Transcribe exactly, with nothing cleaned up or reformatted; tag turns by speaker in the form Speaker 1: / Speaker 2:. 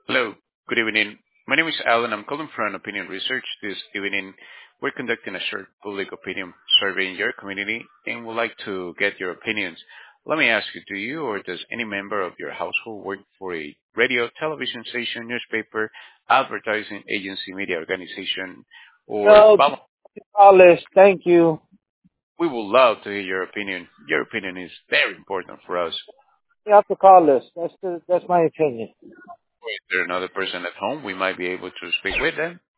Speaker 1: Hello, good evening. My name is Alan. I'm calling from Opinion Research. This evening, we're conducting a short public opinion survey in your community and would like to get your opinions. Let me ask you, do you or does any member of your household work for a radio, television station, newspaper, advertising agency, media organization, or
Speaker 2: No,
Speaker 1: volunteer?
Speaker 2: Alice, thank you.
Speaker 1: We would love to hear your opinion. Your opinion is very important for us.
Speaker 2: You have to call us. That's the, that's my opinion.
Speaker 1: Is there another person at home we might be able to speak with them?